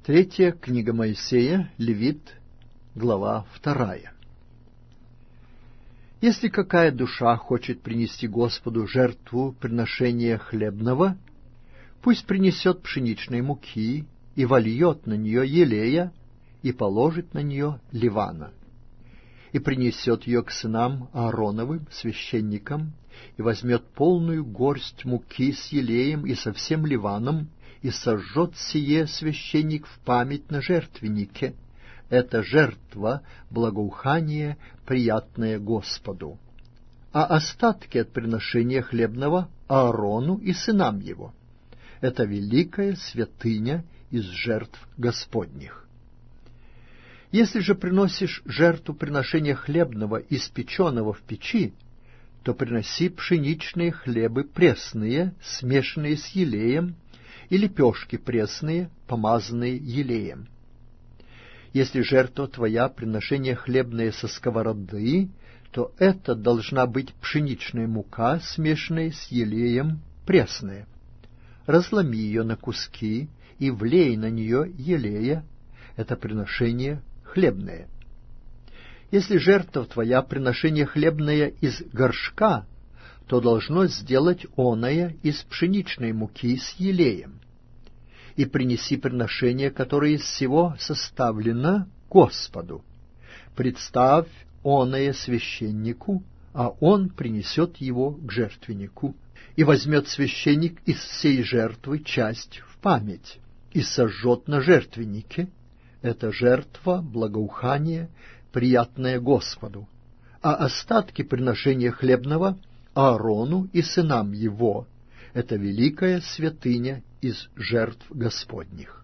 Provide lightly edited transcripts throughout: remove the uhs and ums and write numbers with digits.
Третья книга Моисея, Левит, глава 2. Если какая душа хочет принести Господу жертву приношения хлебного, пусть принесет пшеничной муки и вольет на нее елея и положит на нее ливана, и принесет ее к сынам Аароновым, священникам, и возьмет полную горсть муки с елеем и со всем ливаном, и сожжет сие священник в память на жертвеннике. Это жертва, благоухание, приятное Господу. А остатки от приношения хлебного Аарону и сынам его. Это великая святыня из жертв Господних. Если же приносишь жертву приношения хлебного, испеченного в печи, то приноси пшеничные хлебы пресные, смешанные с елеем, и лепешки пресные, помазанные елеем. Если жертва твоя приношение хлебное со сковороды, то это должна быть пшеничная мука, смешанная с елеем, пресная. Разломи ее на куски и влей на нее елея, это приношение хлебное. Если жертва твоя приношение хлебное из горшка, то должно сделать оное из пшеничной муки с елеем. И принеси приношение, которое из всего составлено, Господу. Представь оное священнику, а он принесет его к жертвеннику. И возьмет священник из всей жертвы часть в память, и сожжет на жертвеннике. Это жертва, благоухание, приятное Господу. А остатки приношения хлебного Аарону и сынам его. Это великая святыня из жертв Господних.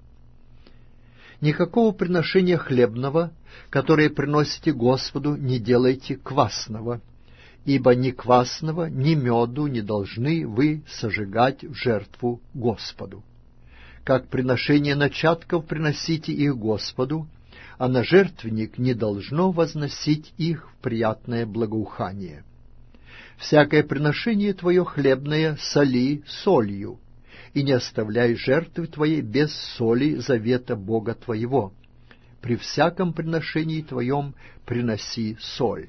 Никакого приношения хлебного, которое приносите Господу, не делайте квасного, ибо ни квасного, ни меду не должны вы сожигать в жертву Господу. Как приношение начатков приносите их Господу, а на жертвенник не должно возносить их в приятное благоухание. Всякое приношение твое хлебное соли солью, и не оставляй жертвы твоей без соли завета Бога твоего. При всяком приношении твоем приноси соль.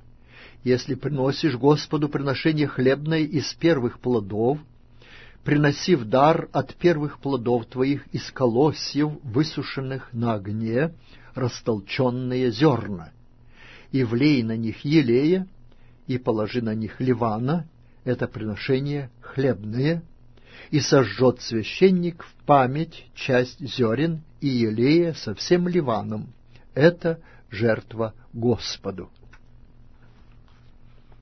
Если приносишь Господу приношение хлебное из первых плодов, приноси в дар от первых плодов твоих из колосьев, высушенных на огне, растолченные зерна, и влей на них елея, и положи на них ливана, это приношение хлебное, и сожжет священник в память часть зерен и елея со всем ливаном, это жертва Господу.